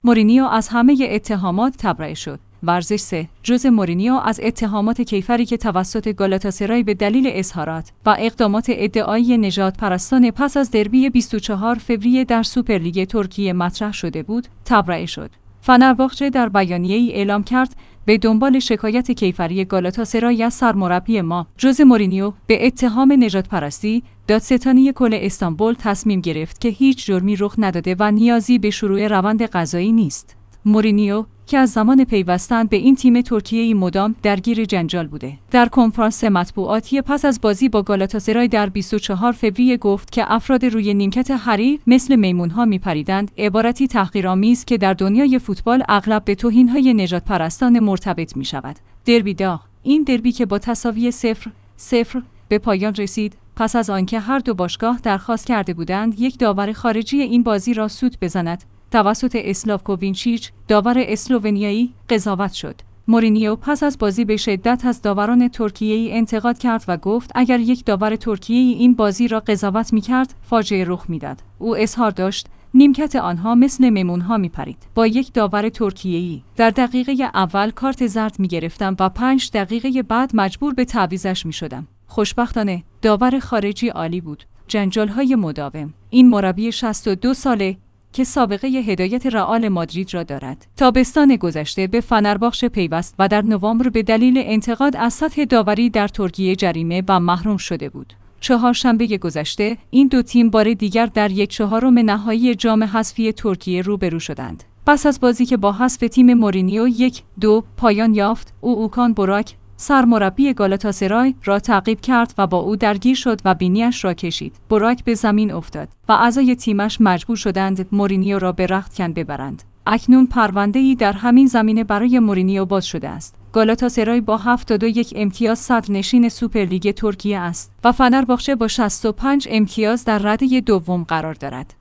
مورینیو از همه اتهامات تبرئه شد. ورزش 3. ژوزه مورینیو از اتهامات کیفری که توسط گالاتاسرای به دلیل اظهارات و اقدامات ادعایی نژاد پرستان پس از دربی 24 فوریه در سوپرلیگ ترکیه مطرح شده بود، تبرئه شد. فنرباغچه در بیانیه‌ای اعلام کرد به دنبال شکایت کیفری گالاتاسرای از سرمربی ما، ژوزه مورینیو، به اتهام نژادپرستی، دادستانی کل استانبول تصمیم گرفت که هیچ جرمی رخ نداده و نیازی به شروع روند قضایی نیست. مورینیو که از زمان پیوستن به این تیم ترکیه‌ای مدام درگیر جنجال بوده، در کنفرانس مطبوعاتی پس از بازی با گالاتاسرای در 24 فوریه گفت که افراد روی نیمکت حریف مثل میمون‌ها میپریدند، عبارتی تحقیرآمیز که در دنیای فوتبال اغلب به توهین‌های نژادپرستان مرتبط می‌شود. دربی داغ. این دربی که با تساوی 0-0 به پایان رسید، پس از آنکه هر دو باشگاه درخواست کرده بودند یک داور خارجی این بازی را سود بزند، توسط اسلاو کووینچیچ، داور اسلوونیایی، قضاوت شد. مورینیو پس از بازی به شدت از داوران ترکیه‌ای انتقاد کرد و گفت اگر یک داور ترکیه‌ای این بازی را قضاوت می‌کرد، فاجعه رخ می‌داد. او اظهار داشت نیمکت آنها مثل میمون‌ها می‌پرید. با یک داور ترکیه‌ای در دقیقه اول کارت زرد می‌گرفتم و 5 دقیقه بعد مجبور به تعویضش می‌شدم. خوشبختانه داور خارجی عالی بود. جنجال‌های مداوم. این مربی 62 ساله که سابقه هدایت رئال مادرید را دارد. تابستان گذشته به فنرباغچه پیوست و در نوامبر به دلیل انتقاد از سطح داوری در ترکیه جریمه و محروم شده بود. چهارشنبه گذشته این دو تیم بار دیگر در 1/4 نهایی جام حذفی ترکیه روبرو شدند. پس از بازی که با حذف تیم مورینیو 1-2 پایان یافت، اوکان بوراک سرمربی گالاتاسرای را تعقیب کرد و با او درگیر شد و بینیش را کشید. بوراک به زمین افتاد و اعضای تیمش مجبور شدند مورینیو را به رختکن ببرند. اکنون پرونده‌ای در همین زمینه برای مورینیو باز شده است. گالاتاسرای با 71 امتیاز صدرنشین سوپرلیگ ترکیه است و فنرباغچه با 65 امتیاز در رده دوم قرار دارد.